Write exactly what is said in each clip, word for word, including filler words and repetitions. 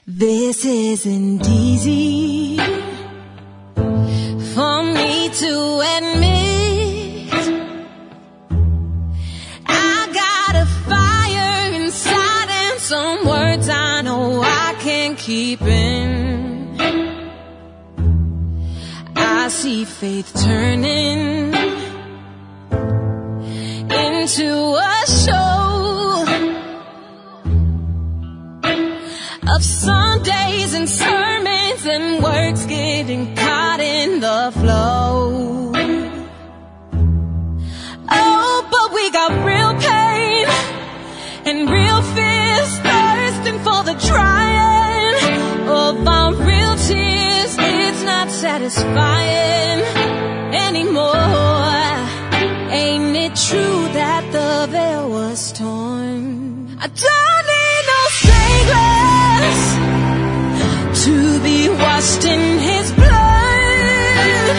This isn't easy for me to admit. I got a fire inside and some words I know I can't keep in. I see faith turning into a show of Sundays and sermons and words getting caught in the flow. Oh, but we got real pain and real fears, thirsting for the drying of our real tears. It's not satisfying anymore. Ain't it true that the veil was torn? I don't need no stained glass to be washed in his blood.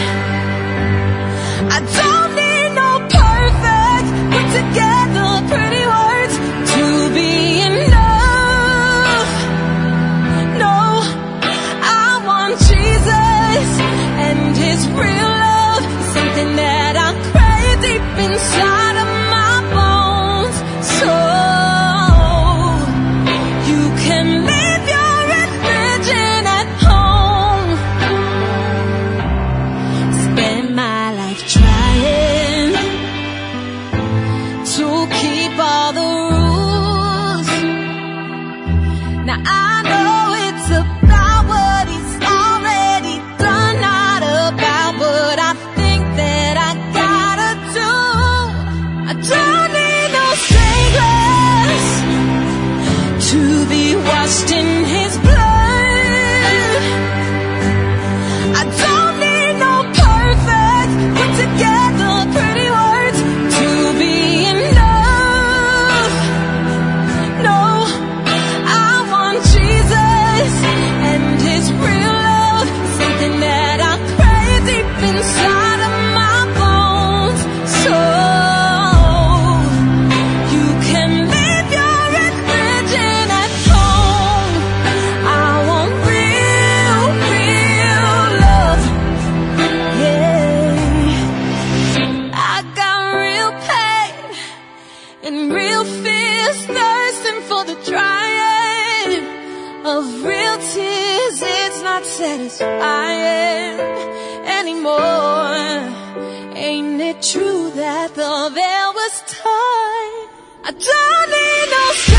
I don't need no perfect, put together pretty words to be enough. No, I want Jesus and his real love, something that I crave deep inside of my bones. So you can leave your religion at home. Spend my life trying to keep all the rules. Now I know it's about what he's already done, not about what I think that I gotta do. I don't need no stained glass to be washed in his blood. I don't need no perfect, put together pretty words to be enough. No, I want Jesus and his real love, something that I crave deep inside of my bones. So you can leave your religion at home. I want real, real love. Yeah, I got real pain and real fears, thirsting for the drying of real tears. It's not satisfying anymore. Ain't it true that the veil was torn? I don't need no